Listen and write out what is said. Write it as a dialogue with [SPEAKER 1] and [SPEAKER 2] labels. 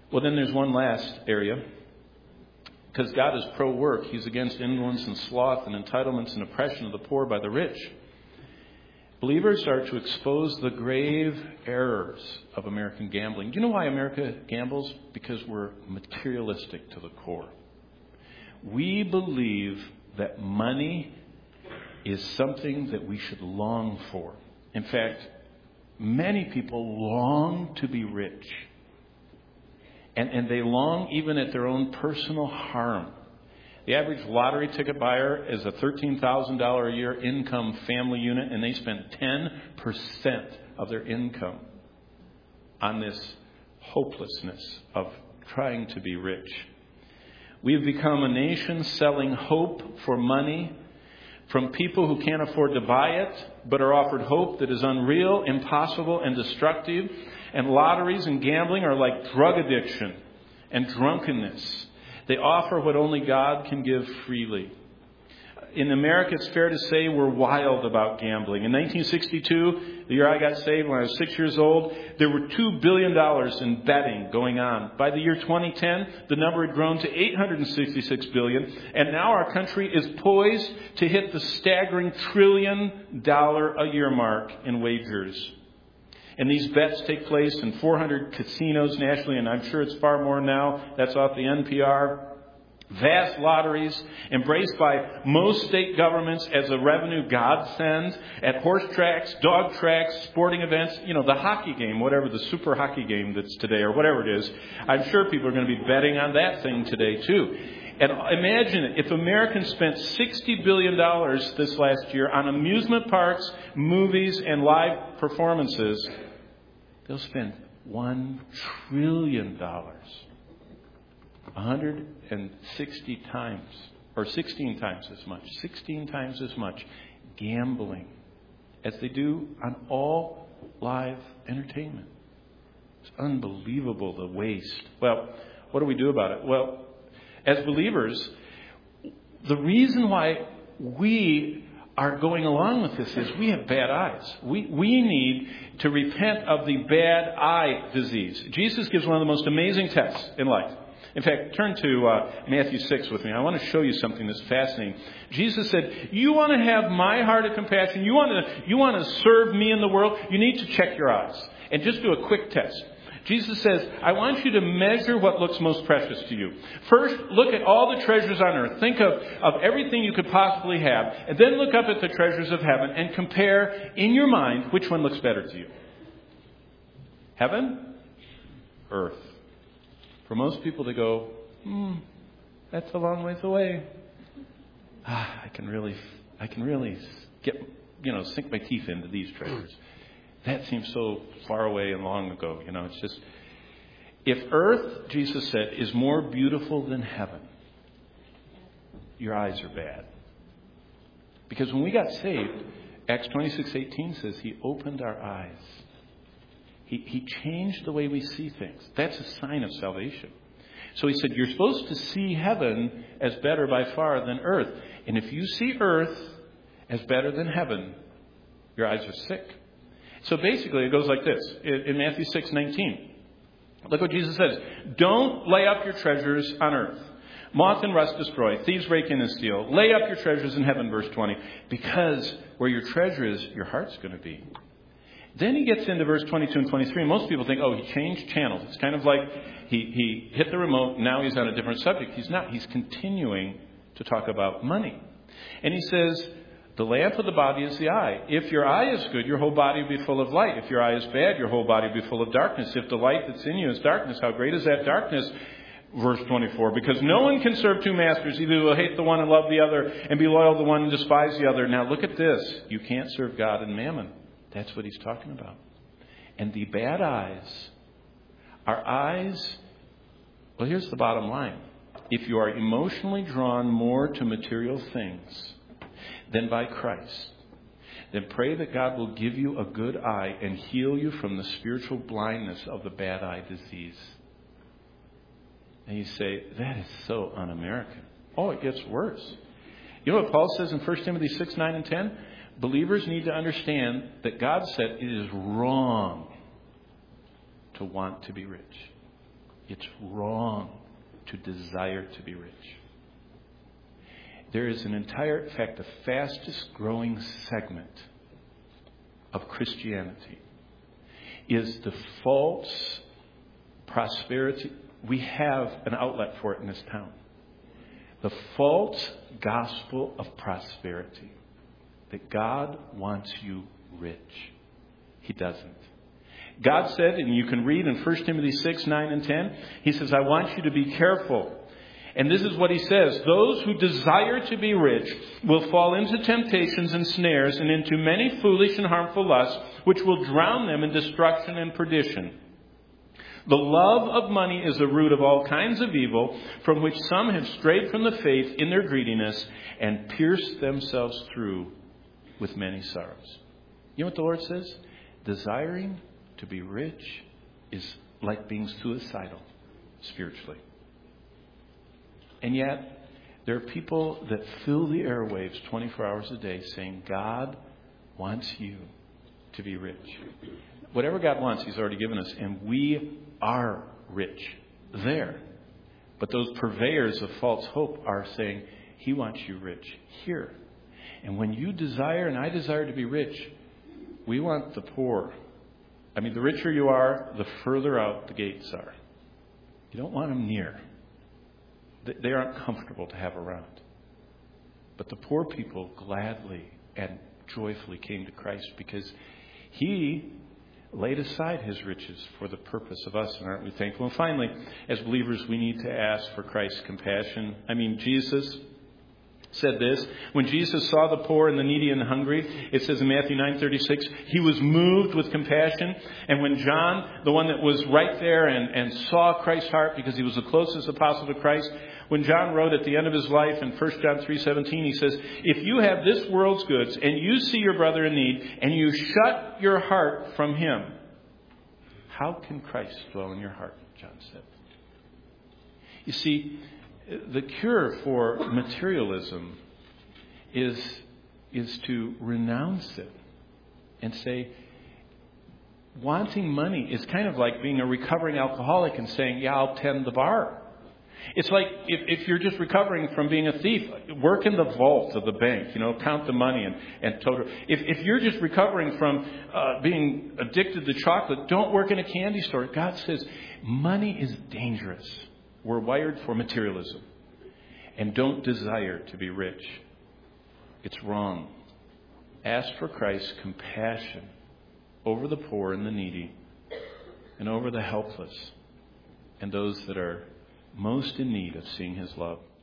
[SPEAKER 1] Well, then there's one last area. Because God is pro-work. He's against indolence and sloth and entitlements and oppression of the poor by the rich. Believers are to expose the grave errors of American gambling. Do you know why America gambles? Because we're materialistic to the core. We believe that money is something that we should long for. In fact, many people long to be rich. And they long even at their own personal harm. The average lottery ticket buyer is a $13,000 a year income family unit, and they spend 10% of their income on this hopelessness of trying to be rich. We've become a nation selling hope for money from people who can't afford to buy it, but are offered hope that is unreal, impossible, and destructive. And lotteries and gambling are like drug addiction and drunkenness. They offer what only God can give freely. In America, it's fair to say we're wild about gambling. In 1962, the year I got saved when I was 6 years old, there were $2 billion in betting going on. By the year 2010, the number had grown to $866 billion. And now our country is poised to hit the staggering $1 trillion a year mark in wagers. And these bets take place in 400 casinos nationally, and I'm sure it's far more now. That's off the NPR. Vast lotteries embraced by most state governments as a revenue godsend at horse tracks, dog tracks, sporting events, the hockey game, whatever the super hockey game that's today or whatever it is. I'm sure people are going to be betting on that thing today too. And imagine it, if Americans spent $60 billion this last year on amusement parks, movies, and live performances, they'll spend $1 trillion. 160 times, or 16 times as much, 16 times as much gambling as they do on all live entertainment. It's unbelievable, the waste. Well, what do we do about it? Well, as believers, the reason why we are going along with this is we have bad eyes. We need to repent of the bad eye disease. Jesus gives one of the most amazing tests in life. In fact, turn to Matthew 6 with me. I want to show you something that's fascinating. Jesus said, you want to have my heart of compassion, you want to serve me in the world, you need to check your eyes. And just do a quick test. Jesus says, I want you to measure what looks most precious to you. First, look at all the treasures on earth. Think of everything you could possibly have. And then look up at the treasures of heaven and compare in your mind which one looks better to you. Heaven? Earth. For most people to go, that's a long ways away. I can really get, sink my teeth into these treasures. That seems so far away and long ago. It's just, if earth, Jesus said, is more beautiful than heaven, your eyes are bad. Because when we got saved, Acts 26:18 says he opened our eyes. He changed the way we see things. That's a sign of salvation. So he said, you're supposed to see heaven as better by far than earth. And if you see earth as better than heaven, your eyes are sick. So basically it goes like this. In Matthew 6:19, look what Jesus says. Don't lay up your treasures on earth. Moth and rust destroy. Thieves break in and steal. Lay up your treasures in heaven, verse 20. Because where your treasure is, your heart's going to be. Then he gets into verse 22 and 23. Most people think, he changed channels. It's kind of like he hit the remote. Now he's on a different subject. He's not. He's continuing to talk about money. And he says, the lamp of the body is the eye. If your eye is good, your whole body will be full of light. If your eye is bad, your whole body will be full of darkness. If the light that's in you is darkness, how great is that darkness? Verse 24, because no one can serve two masters. Either will hate the one and love the other, and be loyal to the one and despise the other. Now look at this. You can't serve God and mammon. That's what he's talking about. And the bad eyes are eyes. Well, here's the bottom line. If you are emotionally drawn more to material things than by Christ, then pray that God will give you a good eye and heal you from the spiritual blindness of the bad eye disease. And you say, that is so un-American. Oh, it gets worse. You know what Paul says in 1 Timothy 6, 9, and 10? Believers need to understand that God said it is wrong to want to be rich. It's wrong to desire to be rich. There is an entire, in fact, the fastest growing segment of Christianity is the false prosperity. We have an outlet for it in this town. The false gospel of prosperity. That God wants you rich. He doesn't. God said, and you can read in 1 Timothy 6, 9, and 10, He says, I want you to be careful. And this is what He says. Those who desire to be rich will fall into temptations and snares and into many foolish and harmful lusts, which will drown them in destruction and perdition. The love of money is the root of all kinds of evil, from which some have strayed from the faith in their greediness and pierced themselves through with many sorrows. You know what the Lord says? Desiring to be rich is like being suicidal spiritually. And yet, there are people that fill the airwaves 24 hours a day saying, God wants you to be rich. Whatever God wants, He's already given us. And we are rich there. But those purveyors of false hope are saying, He wants you rich here. And when you desire, and I desire to be rich, we want the poor. I mean, the richer you are, the further out the gates are. You don't want them near. They aren't comfortable to have around. But the poor people gladly and joyfully came to Christ because He laid aside His riches for the purpose of us. And aren't we thankful? And finally, as believers, we need to ask for Christ's compassion. I mean, Jesus said this. When Jesus saw the poor and the needy and the hungry, it says in Matthew 9:36, He was moved with compassion. And when John, the one that was right there and saw Christ's heart because he was the closest apostle to Christ, when John wrote at the end of his life in 1 John 3:17, he says, if you have this world's goods and you see your brother in need and you shut your heart from him, how can Christ dwell in your heart? John said. You see, the cure for materialism is to renounce it and say, wanting money is kind of like being a recovering alcoholic and saying, yeah, I'll tend the bar. It's like if you're just recovering from being a thief, work in the vault of the bank, count the money and total. If you're just recovering from being addicted to chocolate, don't work in a candy store. God says money is dangerous. We're wired for materialism. And don't desire to be rich. It's wrong. Ask for Christ's compassion over the poor and the needy and over the helpless and those that are most in need of seeing His love.